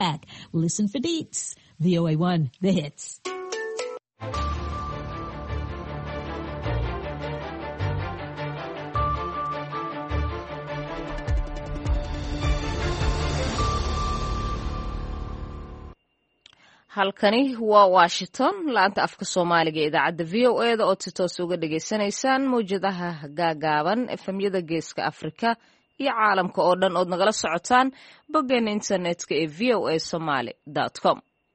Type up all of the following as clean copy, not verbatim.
back. Listen for deets. VOA1, the hits. halkani waa Washington laanta afka Soomaaliga ee idaacadda VOA-da oo si toos uga dhageysanaysaan mowjadaha gaagaaban efemyada geeska Afrika iyo caalamka oo dhan ood nagala socotaan boggeena internetka ee voasomali.com.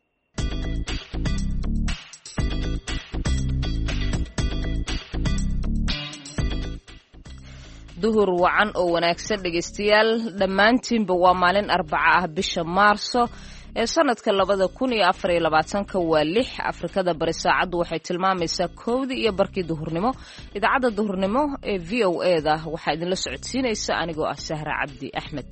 duhur wacan oo wanaagsan dhegeystayaal dhammaantiinba waa maalin Arbaca ah bisha Maarso ee sanadka 2024 waa 6 Afrikada bari saacadu waxay tilmaamaysaa 1:00 duhurnimo. idaacadda duhurnimo ee VOA-da waxaa idinla socodsiinaysa anigoo ah Sahra Cabdi Axmed.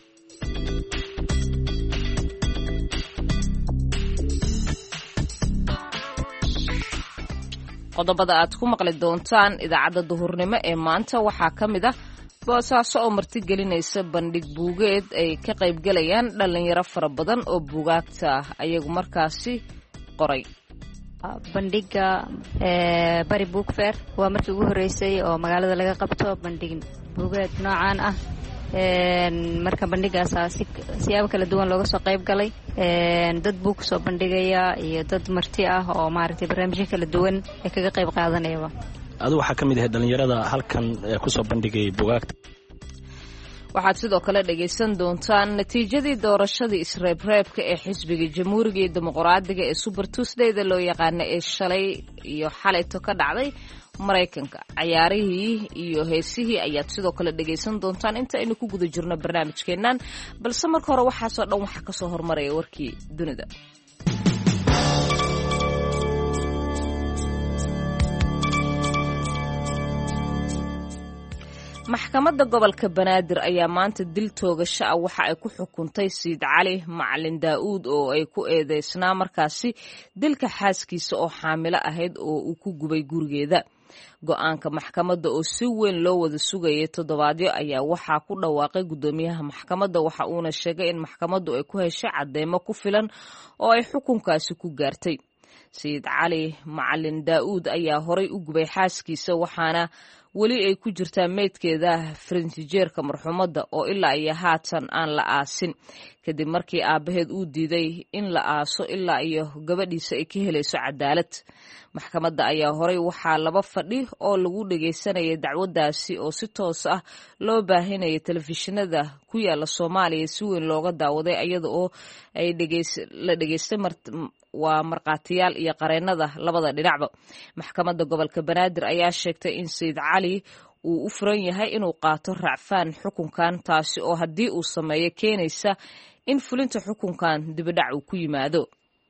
qodobada aad ku maqli doontaan idaacadda duhurnimo ee maanta waxaa ka mid ah boosaaso oo martigelinaysa bandhig buugeed ay ka qaybgalayaan dhalinyaro fara badan oo buugaagta ayagu markaasi qoray. bandhiga bari book fair waa markii ugu horeysay oo magaalada laga qabto bandhig buugeed noocan ah. marka bandhigaas siyaabo kala duwan looga soo qayb galay, dad buug soo bandhigaya iyo dad marti ah oo maaragtay barnaamijyo kala duwan ay kaga qayb qaadanayaba. adu waxaa ka mid ahayd dhalinyarada halkan ku soo bandhigay buugaagta. waxaad sidoo kale dhagaysan doontaan natiijadii doorashadii isreebreebka ee xisbiga jamhuuriga iyo dimuqraadiga ee Super Tuesday-da loo yaqaana ee shalay iyo xalayto ka dhacday Mareykanka. ciyaarihii iyo heesihii ayaad sidoo kale dhagaysan doontaan inta aynu ku guda jirno barnaamijkeennan, balse marka hore waxaasoo dhan waxaa ka soo hormaraya warkii dunida. maxkamadda gobolka Banaadir ayaa maanta dil toogasho ah waxa ay ku xukuntay Sayid Cali Macalin Daa'uud oo ay ku eedeysnaa markaasi dilka xaaskiisa oo xaamilo ahayd oo uu ku gubay gurigeeda. go'aanka maxkamadda oo si weyn loo wada sugayay toddobaadyo ayaa waxaa ku dhawaaqay gudoomiyaha maxkamadda, waxa uuna sheegay in maxkamaddu ay ku heshay cadeymo ku filan oo ay xukunkaasi ku gaartay. Sayid Cali Macalin Daa'uud ayaa horay u gubay xaaskiisa, waxaana weli ay ku jirtaa meydkeeda farintijeerka marxuumadda oo ilaa iyo haatan aan la aasin, kadib markii aabaheed uu diiday in la aaso ilaa iyo gabadhiisa ay ka helayso cadaalad. maxkamadda ayaa horay waxaa 2 fadhi oo lagu dhageysanayay dacwadaasi oo si toos ah loo baahinayay telefishinada ku yaala Soomaaliya si weyn looga daawaday, iyada oo ay la dhageystay waa marqaatiyaal iyo qareennada labada dhinacba. maxkamadda gobolka Banaadir ayaa sheegtay in Sayid Cali uu u furan yahay inuu qaato racfaan xukunkan, taasi oo haddii uu sameeyo keenaysa in fulinta xukunkan dibadhac uu ku yimaado.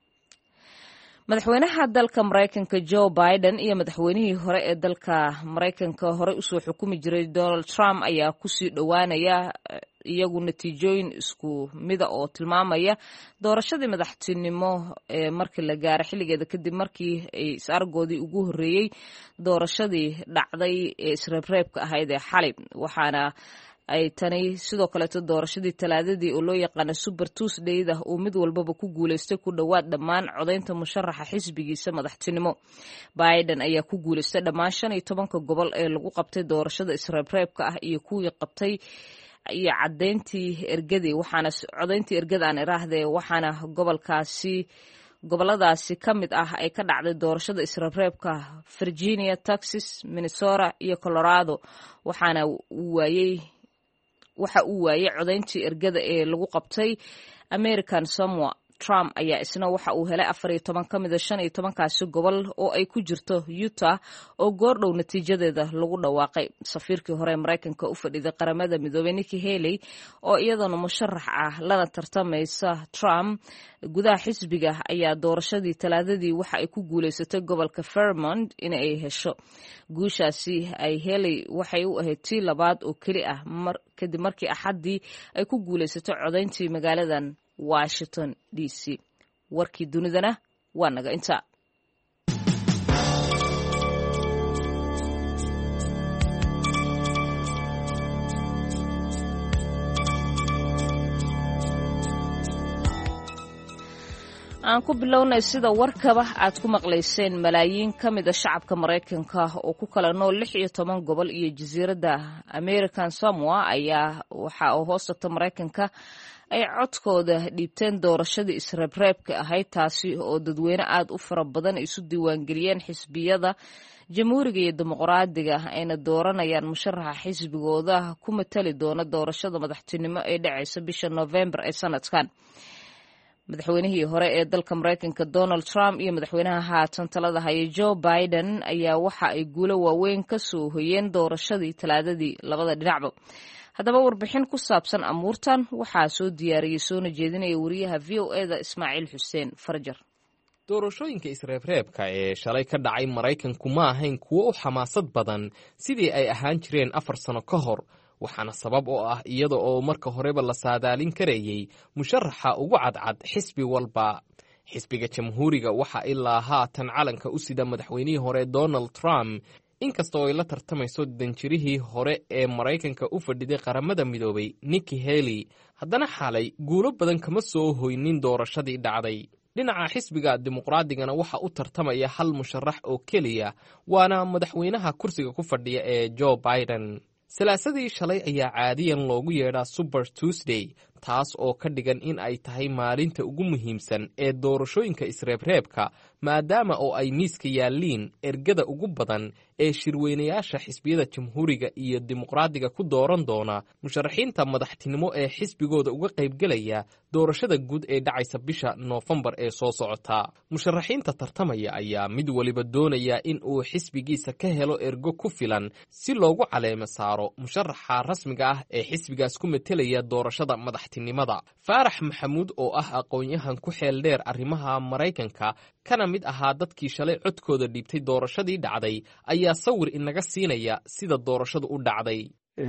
madaxweynaha dalka Mareykanka Joe Biden iyo madaxweynihii hore ee dalka Mareykanka hore u soo xukumi jiray Donald Trump ayaa ku sii dhowaanaya iyagu natiijooyin isku mid oo tilmaamaya doorashadii madaxtinimo ee markii la gaaray xilligeeda kadib markii ay is-argoodii ugu horeeyay doorashadii dhacday ee isreebreebka ahayd ee xalay. waxaana ay tani sidoo kaleeto doorashadii talaadadii oo loo yaqaano Super Tuesday-da uu mid walbaba ku guuleystay ku dhowaad dhammaan codaynta musharaxa xisbigiisa madaxtinimo. Biden ayaa ku guuleystay dhammaan 15 gobol ee lagu qabtay doorashada isreebreebka ah iyo kuwii qabtay iyo cadeyntii ergadii, waxaana codayntii ergada aan iraahdee waxaana goboladaasi ka mid ah ay ka dhacday doorashada isreebreebka Virginia, Texas, Minnesota iyo Colorado. waxa uu waayay codayntii ergada ee lagu qabtay American Samoa. Trump ayaa isna waxa uu helay 14 ka mid ah 15kaasi gobol oo ay ku jirto Utah oo goordhow natiijadeeda lagu dhawaaqay. safiirkii hore Mareykanka u fadhiday qaramada midoobay Nikki Haley oo iyadana musharax ah lana tartamaysa Trump gudaha xisbiga ayaa doorashadii talaadadii waxa ay ku guuleysatay gobolka Vermont in ay hesho. guushaasi ay Haley waxay u ahayd tii labaad oo keli ah kadib markii Axaddii ay ku guuleysatay codayntii magaaladan Washington DC. warkii dunidana waa naga intaa. aan ku bilownay sida warkaba aad ku maqlayseen malaayiin ka mida shacabka maraykanka oo ku kala nool 16 gobol iyo jasiiradda American Samoa ayaa waxa uu hoostagta maraykanka ay codkooda dhiibteen doorashadii isreebreebka ahayd taasi oo dadweyne aad u fara badan isu diiwaangeliyeen xisbiyada jamhuuriga iyo dimuqraadiga ayna dooranayaan musharaxa xisbigooda ku matali doona doorashada madaxtinimo ee dhacaysa bisha November ee sanadkan. madaxweynihii hore ee dalka Mareykanka Donald Trump iyo madaxweynaha haatan talada haya Joe Biden ayaa waxa ay guulo waaweyn ka soo hoyeen doorashadii talaadadii labada dhinacba. haddaba warbixin ku saabsan amuurtan waxaa soo diyaariyey soona jeedinaya wariyaha VOA-da Ismaaciil Xuseen Farjar. doorashooyinka isreebreebka ee shalay ka dhacay Maraykanku ma ahayn kuwo u xamaasad badan sidii ay ahaan jireen 4 sano ka hor, waxaana sabab oo ah iyada oo marka horeba la saadaalin karayay musharaxa ugu cadcad xisbi walba. xisbiga jamhuuriga waxa ilaa haatan calanka u sida madaxweynihii hore Donald Trump, inkastoo ay la tartamayso danjirihii hore ee Maraykanka u fadhiday qaramada midoobay Nikki Haley. haddana xalay guulo badan kama soo hoynin doorashadii dhacday. dhinaca xisbiga dimuqraadigana waxa u tartamaya hal musharax oo keliya, waana madaxweynaha kursiga ku fadhiya ee Joe Biden. salaasadii shalay ayaa caadiyan loogu yeedhaa Super Tuesday, taas oo ka dhigan in ay tahay maalinta ugu muhiimsan ee doorashooyinka isreebreebka, maadaama oo ay miiska yaalliin ergada ugu badan ee shirweynayaasha xisbiyada jamhuuriga iyo dimuqraadiga ku dooran doona musharaxiinta madaxtinimo ee xisbigooda uga qaybgelaya doorashada guud ee dhacaysa bisha Noofembar ee soo socota. musharaxiinta tartamaya ayaa mid waliba doonaya in uu xisbigiisa ka helo ergo ku filan si loogu caleemo saaro musharaxa rasmiga ah ee xisbigaas ku metelaya doorashada madaxtinimada. Faarax Maxamuud oo ah aqoon-yahan ku xeel dheer arrimaha Maraykanka kana mid ahaa dadkii shalay codkooda dhiibtay doorashadii dhacday ayaa sawir inaga siinaya sida doorashadu u dhacday.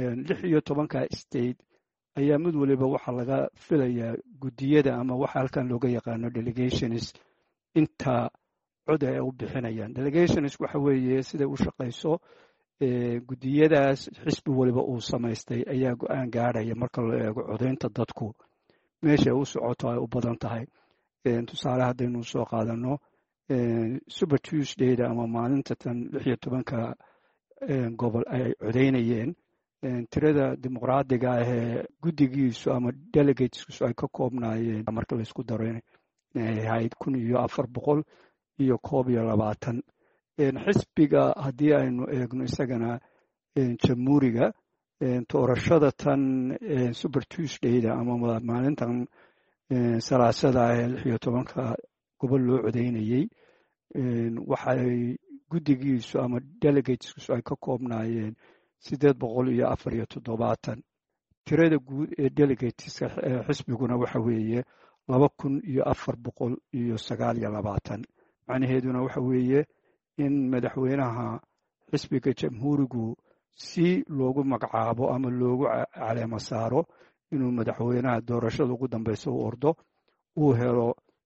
16 state ayaa mid waliba waxa laga filayaa gudiyada ama waxa halkan looga yaqaano delegations inta cod ay u bixinayaan. delegations waxa weeye sida u shaqeyso gudiyadaas xisbi waliba uu samaystay ayaa go'aan gaaraya marka loo eego codeynta dadku meesha u socoto ay u badan tahay. tusaale haddaynu soo qaadano Super Tuesday ama maalinta tan 16 gobol ay codeynayeen, tirada dimuqraadiga ah ee guddigiisu ama delegateskiisu ay ka koobnaayeen marka la isku daro inay ahayd 1421. xisbiga haddii aynu eegno isagana jamhuuriga, doorashada tan Super Tuesday ama maalintan salaasada ee 16 gobol loo codeynayay, waxay guddigiisu ama delegateskiisu ay ka koobnaayeen 847. tirada guud ee delegateska xisbiguna waxa weeye 2429. macnaheeduna waxa weeye in madaxweynaha xisbiga jamhuurigu si loogu magacaabo ama loogu caleemo saaro inuu madaxweynaha doorashada ugu dambeysa u ordo uu helo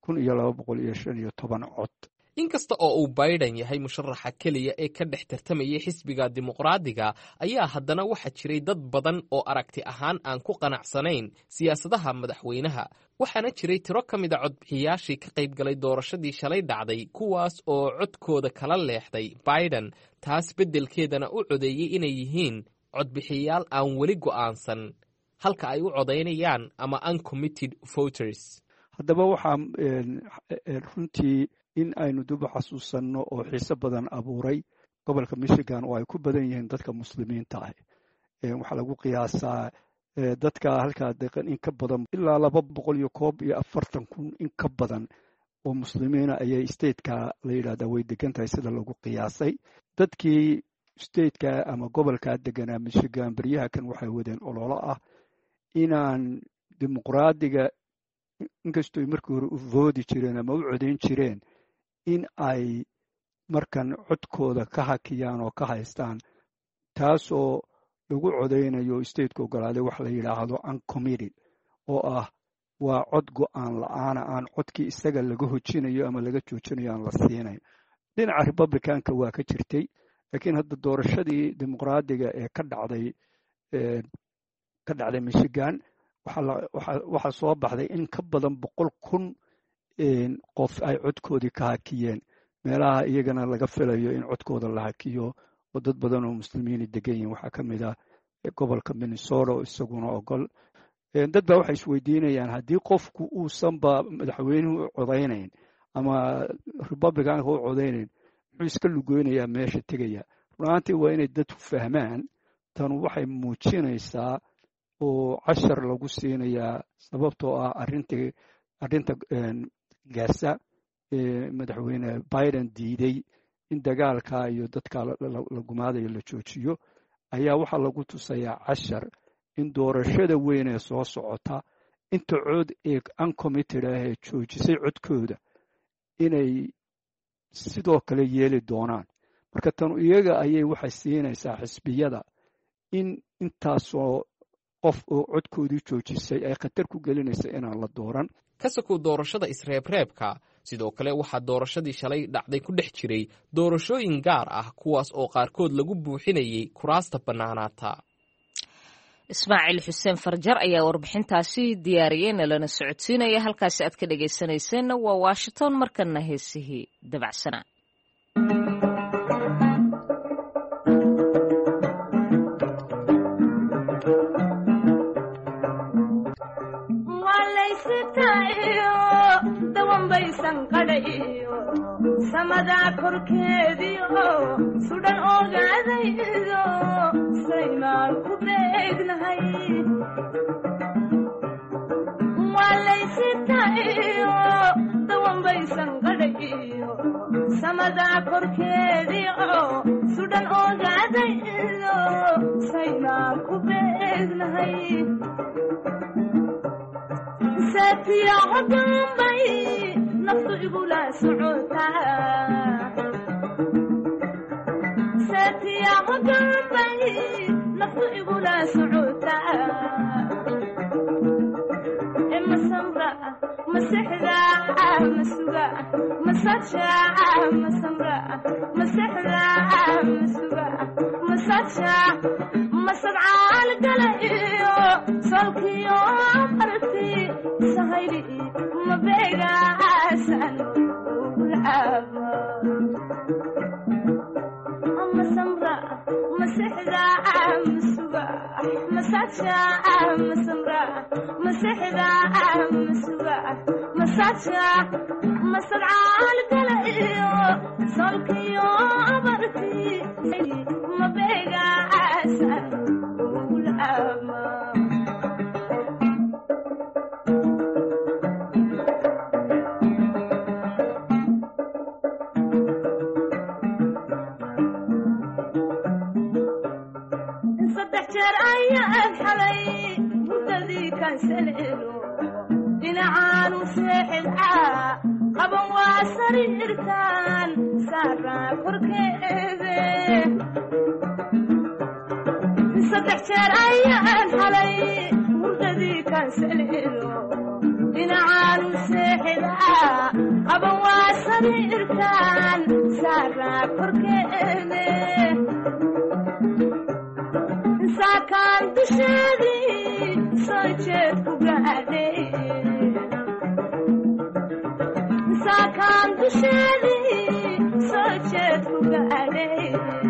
1215 cod. inkasta oo uu Biden yahay musharaxa keliya ee ka dhex tartamayay xisbiga dimuqraadiga, ayaa haddana waxa jiray dad badan oo aragti ahaan aan ku qanacsanayn siyaasadaha madaxweynaha. waxaana jiray tiro ka mid a codbixiyaashii ka qayb galay doorashadii shalay dhacday kuwaas oo codkooda kala leexday Biden, taas beddelkeedana u codeeyey inay yihiin codbixiyaal aan weli go'aansan halka ay u codeynayaan ama uncommitted voters. haddaba waxaa runtii in aynu dib u xasuusanno oo xiise badan abuuray gobolka Michigan oo ay ku badan yihiin dadka muslimiinta ah. waxaa lagu qiyaasaa dadka halkaa degan in ka badan ilaa 241,000 in ka badan oo muslimiina ayay stateka la yidhaahdaa way degan tahay sida lagu qiyaasay. dadkii stateka ama gobolka deganaa Michigan baryaha kan waxay wadeen ololo ah inaan dimuqraadiga inkastoo ay markii hore u voodi jireen ama u codeyn jireen in ay markan codkooda ka hakiyaan oo ka haystaan, taasoo lagu codeynayo stateka ogolaaday wax la yidhaahdo uncommitted oo ah waa cod go'aan la'aana aan codkii isaga laga hojinayo ama laga joojinayo aan la siinayn. dhinaca Republicanka waa ka jirtay, laakiin hadda doorashadii dimuqraadiga ee ka dhacday Michigan waxaa soo baxday in ka badan 100,000 qof ay codkoodii ka hakiyeen meelaha iyagana laga filayo in codkooda la hakiyo oo dad badan oo muslimiini degan yihin waxaa ka mid ah gobolka minnesota oo isaguna ogol dad baa waxay isweydiinayaan haddii qofku uusanba madaxweynuhu u codaynayn ama republicanka u codaynayn muxuu iska lugoynayaa meesha tegaya runaantii waa inay dadku fahmaan tanu waxay muujinaysaa oo cashar lagu siinayaa sababtoo ah arrinta gaasa madaxweyne biden diiday in dagaalka iyo dadka la gumaadayo la joojiyo ayaa waxaa lagu tusayaa cashar in doorashada weyn ee soo socota inta cod ee uncommitted ah ee joojisay codkooda inay sidoo kale yeeli doonaan marka tanu iyaga ayay waxay siinaysaa xisbiyada in intaasoo qof oo codkoodii joojisay ay khatar ku gelinaysa inaan la dooran ka sokow doorashada isreebreebka sidoo kale waxaa doorashadii shalay dhacday ku dhex jiray doorashooyin gaar ah kuwaas oo qaarkood lagu buuxinayay kuraasta bannaanaata ismaaciil xuseen farjar ayaa warbixintaasi diyaariyeyna lana socodsiinaya halkaasi aad ka dhegaysanayseena waa washington markana heesihii dabacsanaa samada korkeediio sudhan ogaadaydo saymaan ku beegnahay walaysitayo dawanbaysan qadhayo samada korkeediio sudhan ogaadaydo saymaan ku beegnahay saatiya codunbay naftu igula socotaa saatiya codunbay naftu igula socotaa masamra masexda masuga masaja masamra masexda masuga masaja masadcaal gala iyo solkiyo arti sahayli mabeegaasan ulcaaba masamra masexda masuga masaja masamra masexda masuga masaja masadcaal gala iyo solkiyo abarti mabeegaasan ulcaaba dhinacaanu seexidcaa qaban waa sariirtaan saaraa korkeede saddex jeer ayaan xalay hurdadii kaansalelo dhinacaanu seexidcaa qaban waa sariirtaan saaraa korkeede saakaan dusheedii soo jeed ku gaadhay saakaan dusheedii soo jeed ku gaadhay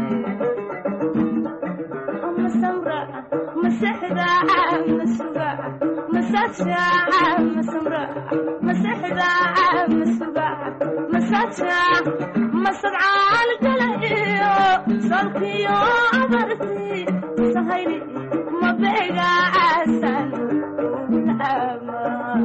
masamra masexda masuga masaja masamra masexda masuga masaja masadcaal gala iyo solkiyo abarti sahayli mabeegaasan ulcaaba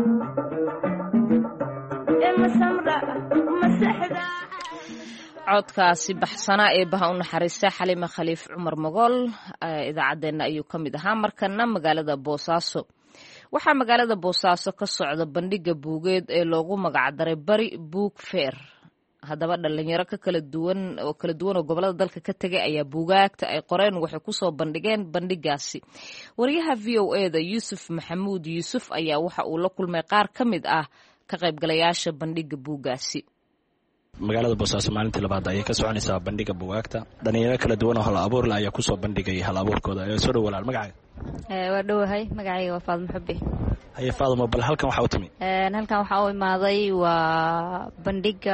masamra masexda codkaasi baxsanaa ee baha u naxariista xalima khaliif cumar mogool idaacaddeenna ayuu ka mid ahaa markana magaalada boosaaso waxaa magaalada boosaaso ka socda bandhiga buugeed ee loogu magacdaray bari buug feer haddaba dhalinyaro kala duwan oo gobolada dalka ka tegay ayaa buugaagta ay qoreen waxay kusoo bandhigeen bandhigaasi wariyaha v o e da yuusuf maxamuud yuusuf ayaa waxa uu la kulmay qaar ka mid ah ka qaybgalayaasha bandhiga buugaasi magaalada boosaaso maalintii labaad ayay ka soconaysaa bandhiga buugaagta dhalinyaro kala duwan oo hal abuurle ayaa kusoo bandhigay hal abuurkooda soo dhow walaal magacaaga waa dhowahay magacayga waa Faadmo Xubbi. haye Faadmo, bal halkan waxaa u timi? halkan waxaa u imaaday waa bandhiga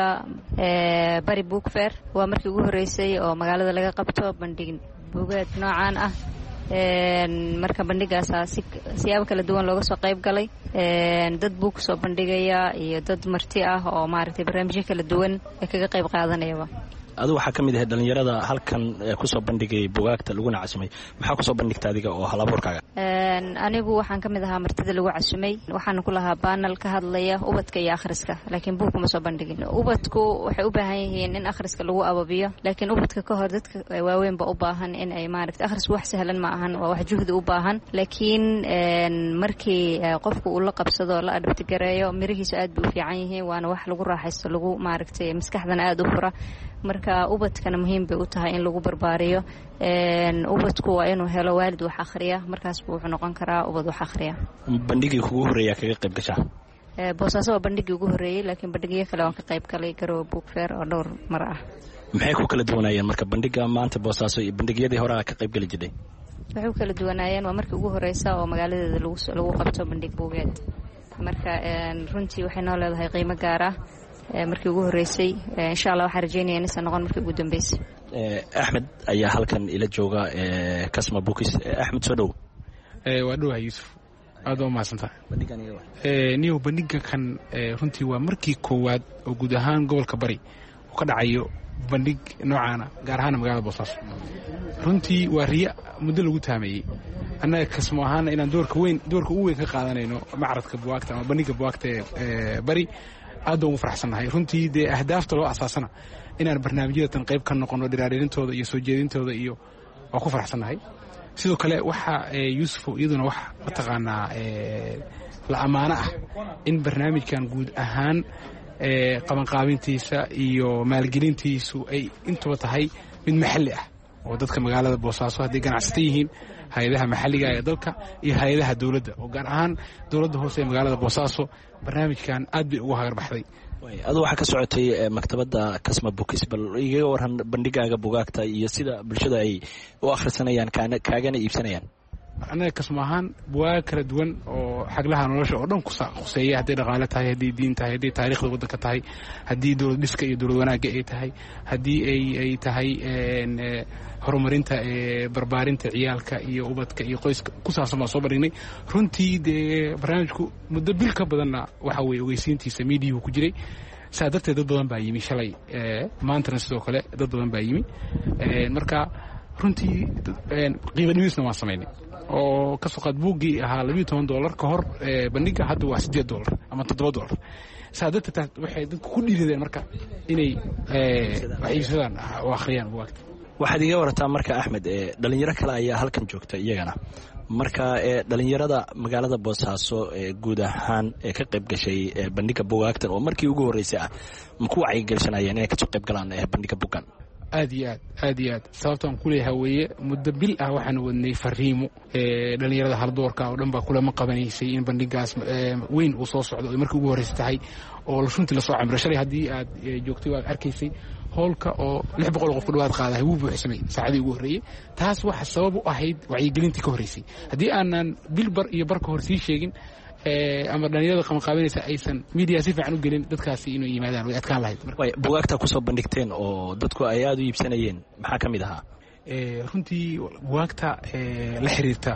Bari Book Fair. waa markii ugu horeysay oo magaalada laga qabto bandhig buugaag noocaan ah. marka bandhigaasaa siyaabo kala duwan looga soo qayb galay. dad buu ku soo bandhigaya iyo dad marti ah oo maaragtay barnaamijyo kala duwan ee kaga qayb qaadanayaba. adigu waxaa ka mid ahay dhalinyarada halkan kusoo bandhigay bugaagta laguna casumay. maxaa kusoo bandhigta adiga oo halabuurkaaga? anigu waxaan ka mid ahaa martida lagu casumay. waxaan ku lahaa baanal ka hadlaya ubadka iyo akhriska, laakiin buug kuma soo bandhigin. ubadku waxay u baahan yihiin in akhriska lagu ababiyo, laakiin ubadka ka hor dadka waaweynba u baahan in ay maaragtay akhrisku wax sahlan ma ahan, waa wax juhdi u baahan. laakiin markii qofku uu la qabsado la adabtigareeyo mirihiisu aad bay u fiican yihiin, waana wax lagu raaxaysto, lagu maaragtay maskaxdana aad u fura. marka ubadkana muhiim bay u tahay in lagu barbaariyo. ubadku waa inuu helo waalid wax akhriya, markaas buu wuxuu noqon karaa ubad wax akhriya. bandhigii kugu horreeya kaga qayb gashaa? boosaaso waa bandhigii ugu horreeyey, laakiin bandhigyo kale waan ka qayb galay Garowe Book Fair oo dhowr mar ah. maxay ku kala duwanaayeen marka bandhiga maanta boosaaso iyo bandhigyadii hore ka qayb gali jiray? waxay ku kala duwanaayeen, waa markii ugu horeysa oo magaaladeeda lagu qabto bandhig buugeed. marka runtii waxay noo leedahay qiimo gaar ah. markii ugu horeysay, insha Allah waxaan rajeynayaa inaysan noqon markii ugu dambeysay. Axmed ayaa halkan ila jooga Kasma Books. Axmed soo dhow. waa dhowahay Yuusuf, aad u mahadsantahay. niyow bandhiga kan runtii waa markii koowaad oo guud ahaan gobolka Bari uu ka dhacayo bandhig noocaana, gaar ahaan magaalada Boosaaso. runtii waa riya muddo lagu taameeyey. annaga Kasmo ahaan inaan doorka ugu weyn ka qaadanayno macradka buwaagta ama bandhiga buwaagta Bari aad ugu faraxsannahay. runtii dee ahdaafta loo asaasana inaan barnaamijyadatan qayb ka noqono, dhiraarintooda iyo soo jeedintooda iyo waa ku faraxsannahay. sidoo kale waxa Yuusuf iyaduna wax mataqaanaa la amaano ah in barnaamijkan guud ahaan qabanqaabintiisa iyo maalgelintiisu ay intuba tahay mid maxalli ah, oo dadka magaalada Boosaaso hadday ganacsata yihiin, hay-adaha maxalliga ee dalka iyo hay-adaha dowladda, oo gaar ahaan dowladda hoose ee magaalada Boosaaso barnaamijkan aad bay ugu hagarbaxday. aduu waxaa ka socotay maktabadda Kasma Books, bal igaga waran bandhigaaga bugaagta iyo sida bulshada ay u akhrisanayaan kaagana iibsanayaan. annaga Kasmo ahaan bugaag kala duwan oo xaglaha nolosha oo dhan khuseeya, hadday dhaqaale tahay, haddii diin tahay, haddii taariikhda waddanka tahay, haddii dowlad dhiska iyo dowlad wanaagga ay tahay, haddii ay tahay horumarinta barbaarinta ciyaalka iyo ubadka iyo qoyska ku saabsan baan soo bandhignay. runtii dee barnaamijku muddo bil ka badanna waxa weeye ogeysiintiisa miidiyuhu ku jiray. saa darteed dad badan baa yimi shalay, maantana sidoo kale dad badan baa yimi. marka runtii qiimo dhimisna waan samaynay oo ka soo qaad buuggii ahaa $12 ka hor bandhiga, hadda waa $8 ama $7. saa darteed waxay dadku ku dhiiradeen marka inay wax iibsadaan oo akhriyaan bugaagta. waxaad iga warataa marka Axmed, dhalinyaro kale ayaa halkan joogta iyagana. marka dhalinyarada magaalada Boosaaso guud ahaan ka qayb gashay bandhiga bugaagtan oo markii ugu horeysay ah, ma ku wacyigelinayeen inay ka soo qayb galaan bandhiga bugan? aad iyo aad sababtaan ku leeyahay weeye muddo bil ah waxaan wadnay fariimo dhalinyarada haldoorka oo dhan baa kulama qabanaysay in bandhigaas weyn uu soo socdo oo markii ugu horeysay tahay oo runtii la soo camiro. shalay haddii aad joogtay waad arkaysay hoolka oo 600 qof ku dhawaad qaadahay wuu buuxsamay saacadii ugu horreeyay. taas waxa sabab u ahayd wacyigelintii ka horeysay. haddii aanan bil bar iyo bar ka hor sii sheegin ama dhalinyarada qabanqaabinaysa aysan media si fiican u gelin, dadkaasi inay yimaadaan way adkaan lahayd. bugaagta ku soo bandhigteen oo dadku ay aad u iibsanayeen maxaa ka mid ahaa? runtii bugaagta la xiriirta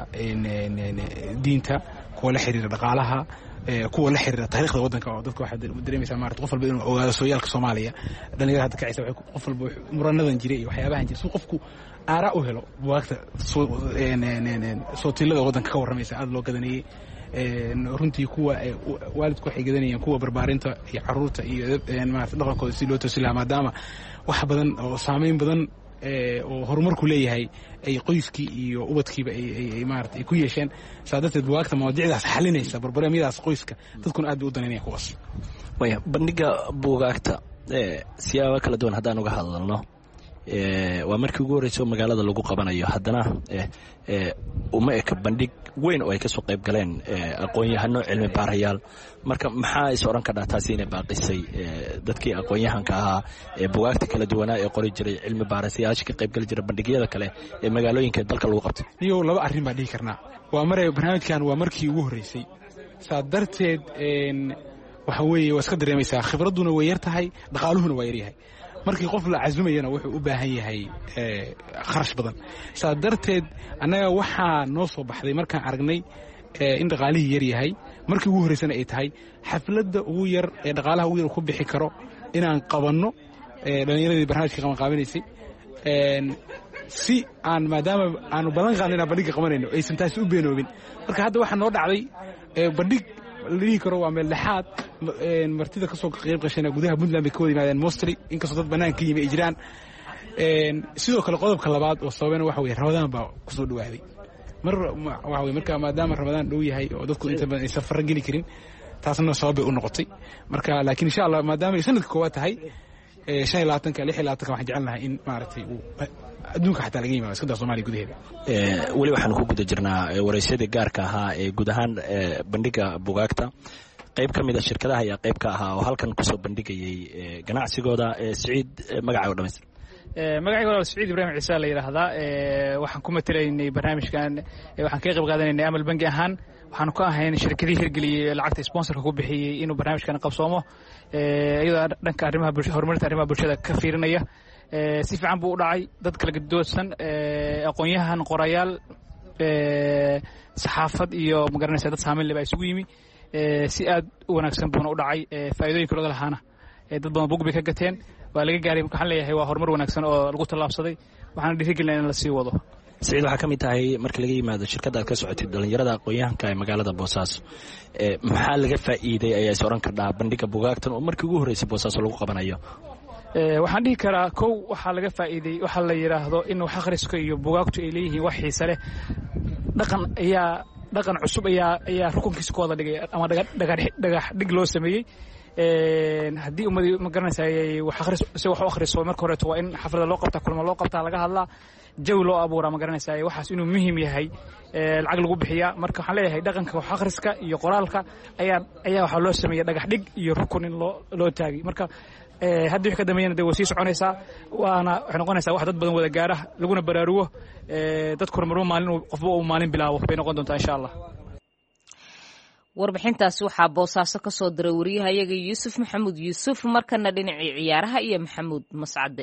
diinta, kuwa la xiriira dhaqaalaha, kuwa la xiriira taariikhda waddanka oo dadka waxaad dareemaysaa maarata qof walba inuu ogaado sooyaalka Soomaaliya. dhalinyarada hadda kacaysa qof walba muranadan jiray iyo waxyaabahan jiray si qofku aaraa u helo bugaagta sootilada waddanka ka warramaysa aad loo gadanayay. runtii kuwa waalidku waxay gadanayeen kuwa barbaarinta iyo caruurta iyo maarata dhaqankooda si loo toosi lahaa, maadaama wax badan oo saameyn badan oo horumarku leeyahay ay qoyskii iyo ubadkiiba ay maarata ay ku yeesheen. saa darteed bugaagta mawaadicdaas xalinaysa barbaramyadaas qoyska dadkuna aad bay u danaynayaan kuwaas. bandhiga bugaagta siyaabo kala duwan haddaan uga hadalno, waa markii ugu horreysay oo magaalada lagu qabanayo haddana uma eka bandhig weyn oo ay kasoo qayb galeen aqoon-yahano cilmi baarayaal marka maxaa is odhan kadhaa taasi inay baaqisay dadkii aqoon-yahanka ahaa ee bugaagta kala duwanaa ee qori jiray cilmi baarasayaasha ka qayb gali jira bandhigyada kale ee magaalooyinka dalka lagu qabtay niyow laba arrin baan dhihi karnaa waa barnaamijkan waa markii ugu horreysay saa darteed waxa weeye waa iska dareemaysaa khibradduna way yar tahay dhaqaaluhuna waa yaryahay markii qof la casumayana wuxuu u baahan yahay kharash badan saa darteed annaga waxaa noo soo baxday markaan aragnay in dhaqaalihii yar yahay markii ugu horreysana ay tahay xafladda ugu yar ee dhaqaalaha ugu yar ku bixi karo inaan qabanno dhallinyaradii barnaamijka qabanqaabinaysay si aan maadaama aanu badan qaadno inaan bandhigga qabanayno aysan taasi u beenoobin marka hadda waxaa noo dhacday bandhig la dhihi karo waa meel dhexaad martida ka soo qayb qashayna gudaha puntland bay ka wada yimaadeen mostly inkastoo dad bannaan ka yimi ay jiraan sidoo kale qodobka labaad oo sababena waxa weye ramadaan baa ku soo dhawaaday waxa weye marka maadaama ramadaan dhow yahay oo dadku inta badan aysan farra geli karin taasna sabab bay u noqotay marka laakiin insha allah maadaama ay sanadka koowaad tahay 25 waxaan jecelnahay in maaragtay uu adduunka xataa laga yimaado iskada Soomaaliya gudaheeda weli waxaan ku guda jirnaa waraysyada gaarka ahaa ee guud ahaan bandhiga bugaagta qayb ka mid ah shirkadaha ayaa qayb ka ahaa oo halkan kusoo bandhigayay ganacsigooda Saciid magacaaga dhamaystiran magacayga waa Saciid Ibraahim Ciise la yiraahdaa waxaan ku matalaynay barnaamijkan waxaan ka qayb qaadanaynay amal bangi ahaan waxaan ku ahayn shirkadii hirgeliyay lacagta sponsorka ku bixiyay inuu barnaamijkan qabsoomo iyadoo dhanka arrimaha bulshada horumarinta arrimaha bulshada ka fiirinaya si fiican buu u dhacay dad kala gadoodsan aqoon-yahan qorayaal saxaafad iyo magaranaysa dad saameyn leh baa isugu yimi si aad u wanaagsan buuna u dhacay faa'iidooyinka looga lahaana dad badan bug bay ka gateen waa laga gaaray waxaan leeyahay waa horumar wanaagsan oo lagu tallaabsaday waxaan dhiirigelinayaa in la sii wado Saciid waxaa ka mid tahay marka laga yimaado shirkadda aad ka socotay dhalinyarada aqoon-yahanka ee magaalada Boosaaso maxaa laga faa'iiday ayaa is oran kardhaa bandhiga bugaagtan oo markii ugu horreysay Boosaaso lagu qabanayo waxaan dhihi karaa kow waxaa laga faa'iiday waxa la yiraahdo in wax akhriska iyo bugaagtu ay leeyihiin wax xiiso leh dhaqan cusub ayaa rukunkiisa ku wada dhigay ama dhagax dhig loo sameeyey haddii ummadii ma garanaysaa wax u akhriso marka horeeto waa in xaflada loo qabtaa kulmo loo qabtaa laga hadlaa jawi loo abuuraa ma garanaysaa waxaas inuu muhiim yahay lacag lagu bixiyaa marka waxaan leeyahay dhaqanka wax akhriska iyo qoraalka ayaa waxaa loo sameeyey dhagax dhig iyo rukun in loo taagay marka hadda wixii ka dambeeyana dee way sii soconaysaa waxay noqonaysaa wax dad badan wada gaara laguna baraarugo dadkuna marba maalin qofba uu maalin bilaabo bay noqon doontaa insha allah warbixintaasi waxaa Boosaaso ka soo diray wariyahayaga Yuusuf Maxamuud Yuusuf markana dhinacii ciyaaraha iyo Maxamuud Mascade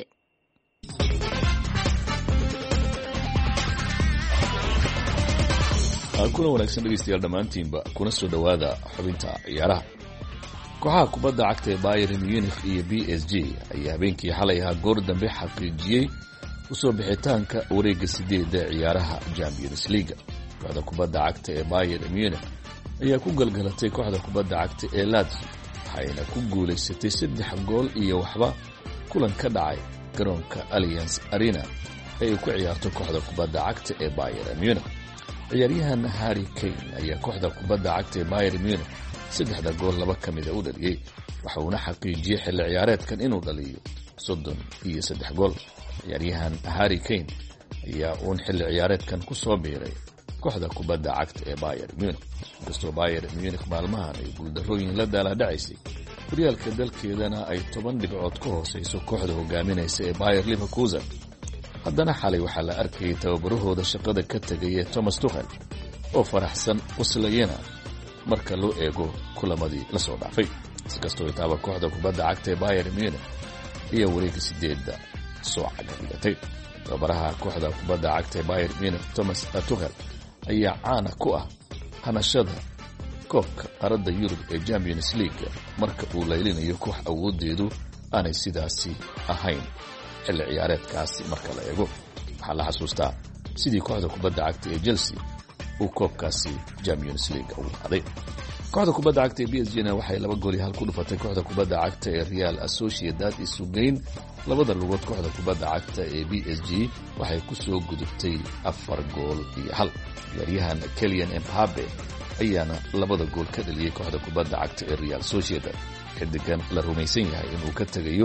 kuna wanaagsan dhegeystayaal dhammaantiinba kuna soo dhowaada xubinta ciyaaraha kooxaha kubadda cagta ee Bayern Munich iyo PSG ayaa habeenkii xalay ahaa goor dambe xaqiijiyey usoo bixitaanka wareegga 8 ee ciyaaraha Champions League kooxda kubadda cagta ee Bayern Munich ayaa ku galgalatay kooxda kubadda cagta ee Lazio waxayna ku guulaysatay 3 gool iyo waxba kulan ka dhacay garoonka Allianz Arena ay ku ciyaarto kooxda kubadda cagta ee Bayern Munich ciyaaryahan Harry Kane ayaa kooxda kubadda cagta ee Bayern Munich 3 gool 2 ka mid ah u dhaliyay waxa uu xaqiijiyay xilli ciyaareedkan inuu dhaliyo 33 gool ciyaaryahan Harry Kane ayaa xilli ciyaareedkan ku soo biiray kooxda kubadda cagta ee Bayern Munich inkastoo Bayern Munich maalmahan ay guuldarrooyin la daalaa-dhacaysay horyaalka dalkeedana ay 10 dhibcood ka hooseyso kooxda hogaaminaysa ee Bayer Leverkusen haddana xalay waxaa la arkayay tababarahooda shaqada ka tegay ee Thomas Tuchel oo faraxsan waslayana marka loo eego kulamadii la soo dhaafay inkastoo taaba kooxda kubadda cagta ee Bayern Munich iyo wareegga 8 soo cagaagatay tababaraha kooxda kubadda cagta ee Bayern Munich Thomas Tuchel ayaa caana ku ah hanashada koobka qaarada Yurub ee Champions League marka uu leylinayo koox awoodeedu aanay sidaasi ahayn xilli ciyaareedkaasi marka la eego waxaa la xasuustaa sidii kooxda kubadda cagta ee Chelsea uu koobkaasi Champions League ugu qaaday kooxda kubadda cagta ee PSG-na waxay 2 gool iyo 1 ku dhufatay kooxda kubadda cagta ee Real Sociedad isugeyn labada lugood kooxda kubadda cagta ee PSG waxay ku soo gudubtay 4 gool iyo 1 ciyaaryahan Kylian Mbappe ayaana 2 gool ka dhaliyay kooxda kubadda cagta ee Real Sociedad xidigan la rumaysan yahay inuu ka tagayo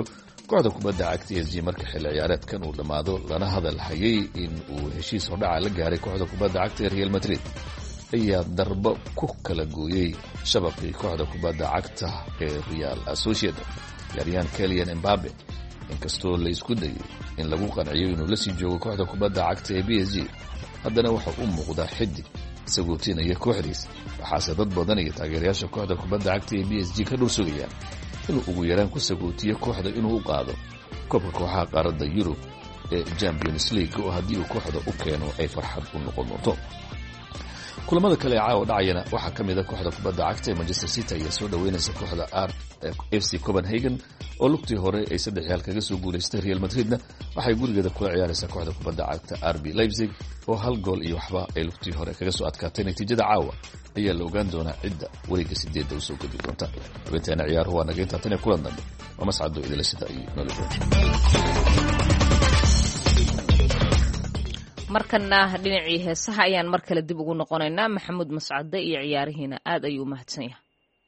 kooxda kubadda cagta PSG marka xilli ciyaareedkan uu dhammaado lana hadal hayay in uu heshiis hordhaca la gaaray kooxda kubadda cagta ee Real Madrid ayaa darbo ku kala gooyey shabaqii kooxda kubadda cagta ee Real Sociedad. ciyaaryahan Kylian Mbappe inkastoo la isku dayay in lagu qanciyo inuu la sii joogo kooxda kubadda cagta ee PSG, haddana waxa uu muuqdaa xidig isagoo tinaya kooxdiisa. waxaase dad badan iyo taageerayaasha kooxda kubadda cagta ee PSG ka dhul sugayaan inuu ugu yaraan ku sagootiyo kooxda inuu u qaado koobka kooxaha qaaradda Yurub ee Champions League oo haddii uu kooxda u keeno ay farxad u noqon doonto. kulamada kale ee caawa dhacayana waxaa ka mid ah kooxda kubadda cagta ee Manchester City ayaa soo dhaweynaysa kooxda FC Copenhagen oo lugtii hore ay 3-1 kaga soo guuleystay. Real Madridna waxay gurigeeda kula ciyaaraysaa kooxda kubadda cagta RB Leipzig oo 1 iyo waxba ay lugtii hore kaga soo adkaatay. natiijada caawa ayaa la ogaan doonaa cidda wareegga 8 u soo gudbi doonta. xubinteena ciyaaruhu waa naga intaa tan kulan dambe waa mascado idila sida iyo nolol. markana dhinacii heesaha ayaan mar kale dib ugu noqonaynaa. Maxamuud Mascade iyo ciyaarihiina aad ayuu u mahadsan yahay.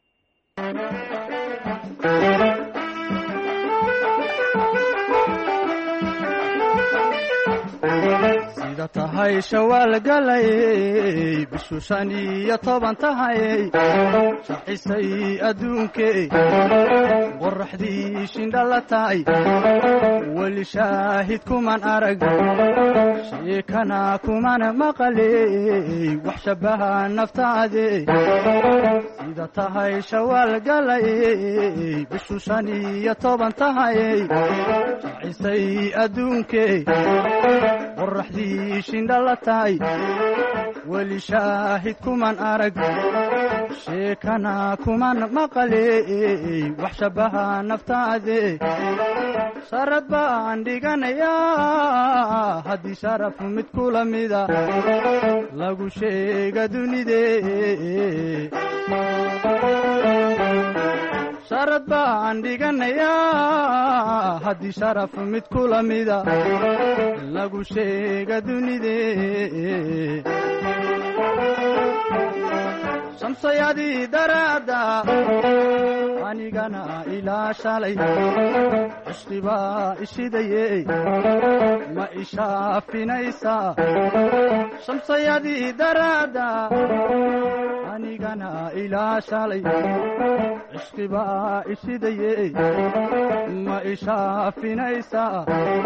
sida tahay shawaal galay bishu 15 tahay shaxisay adduunkee qorraxdii shindhalatay wali shaahid kuman arag sheekana kuman maqalay wax shabaha naftaade. sida tahay shawaal galay bishu 15 tahay shaxisay adduunkee qorraxdii shindhalatay wali shaahid kuman arag sheekana kuman maqalay wax shabaha naftaade. sharad baan dhiganayaa haddii sharaf mid kula mida lagu sheega dunidee. sharad baan dhiganayaa haddii sharaf mid kula mida lagu sheega dunidee. shamsayadii daraada anigana ilaa shalay cishqibaa ishidaye ma ishaafinaysaa. shamsayadii daraada anigana ilaa shalay cishqibaa ishidaye ma ishaafinaysaa.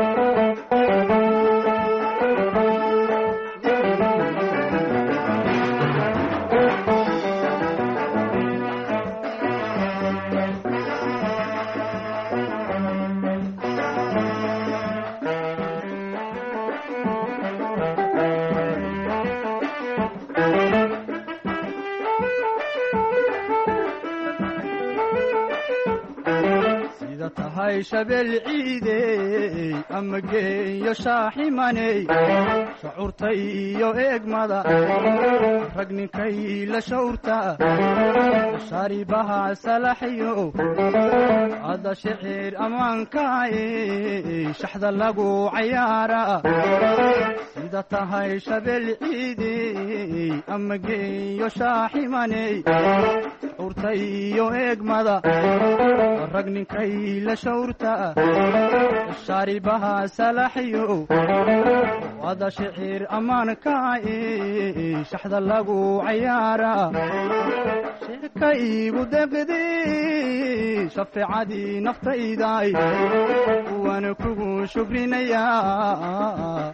tahay shabeel ciidey ama geeyo shaaximaney shucuurta iyo eegmada rag ninkay la shawrta sharibaha salaxyo ada shicir amaankaaye shaxda lagu cayaara. sida tahay shabeel ciidey ama geeyo shaaximaney shucuurta iyo eegmada rag ninkay la shawrta sharibaha salaxyo ada shicir amaankaaye shaxda lagu cayaara. sheeka iigu deqdi shafeecadii naftayday waana kugu shukrinayaa.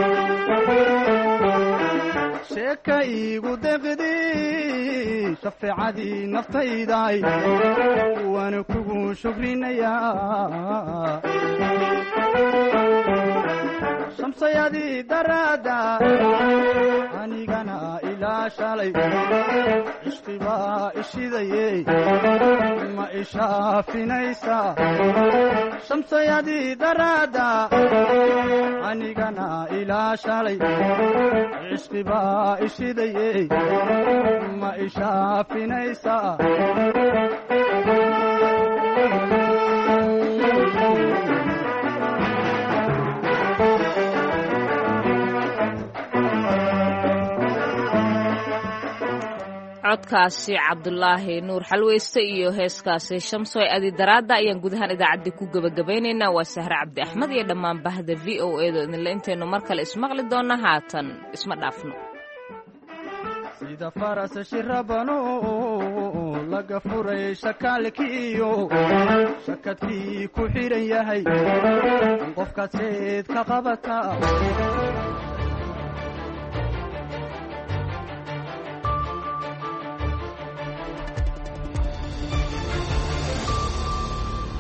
sheeka iigu deqdi shafeecadii naftayday waana kugu shukrinayaa. shamsayadii daraada anigana ilaa shalay cishqibaa ishidaye ma ishaafinaysaa. shamsayadii daraada anigana ilaa shalay cishqibaa ishidaye ma ishaafinaysaa. codkaasi cabdulaahi nuur xalweyste iyo heeskaasi shamsoy adi daraada ayaan guud ahaan idaacaddii ku gebagabaynaynaa. waa sahre cabdi axmed iyo dhammaan bahda v o a do idinle intaynu mar kale ismaqli doonna haatan isma dhaafno. sida faras shirabano laga furay shakaalkiyo shakadkii ku xidhan yahay qofkaad seed ka qabata